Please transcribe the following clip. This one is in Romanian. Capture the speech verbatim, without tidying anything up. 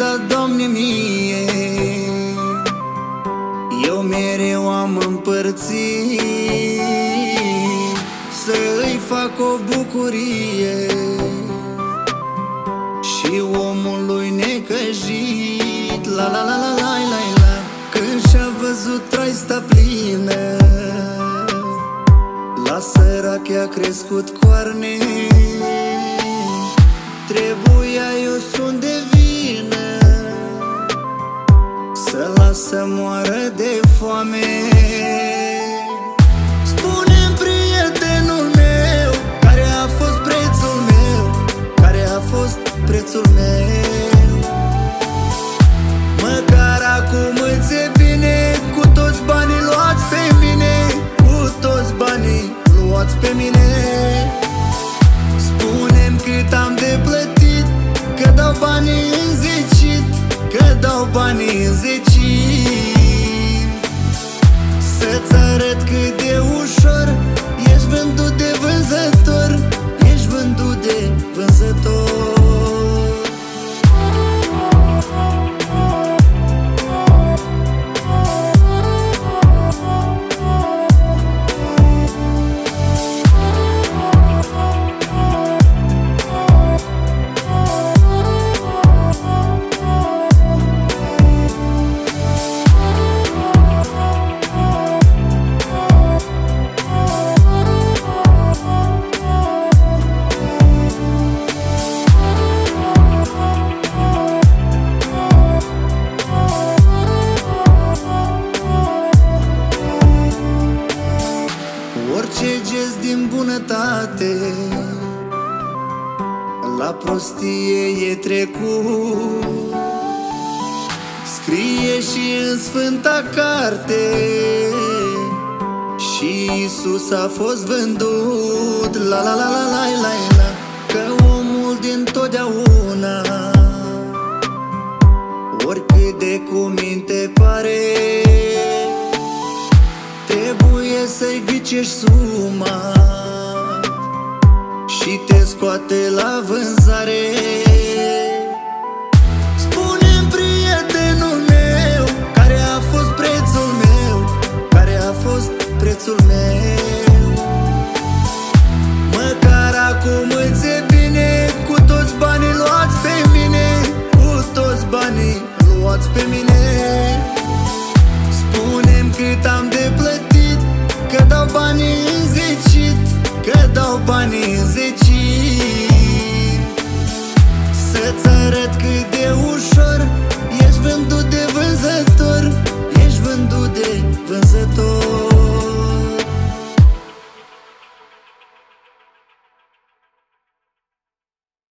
dat, Doamne, mie. Eu mereu am împărțit să-i fac o bucurie și omului necăjit, la la la la la la la, când și-a văzut traista plină, la sărac i-a crescut coarne. Trebuia eu sunt de vină să las să moară de foame. Spune-mi, prietenul meu, care a fost prețul meu, care a fost prețul meu. Măcar acum îți e bine, cu toți banii luați pe mine, cu toți banii luați pe mine. Spune-mi cât am de plătit, că dau banii înzecit, că dau banii înzecit. Să-ți arăt cât de ușor ești vândut de vânzător, ești vândut de vânzător. Orice gest din bunătate la prostie e trecut, scrie și în Sfânta Carte, și Iisus a fost vândut, la la la la la la la, că omul din totdeauna, oricât de cuminte pare, trebuie să-i ghicești suma și te scoate la vânzare. Spune-mi, prietenul meu, care a fost prețul meu, care a fost prețul meu. Măcar acum îți e bine, cu toți banii luați pe mine, cu toți banii luați pe mine. Spune-mi cât am de plătit, că dau banii înzecit, că dau banii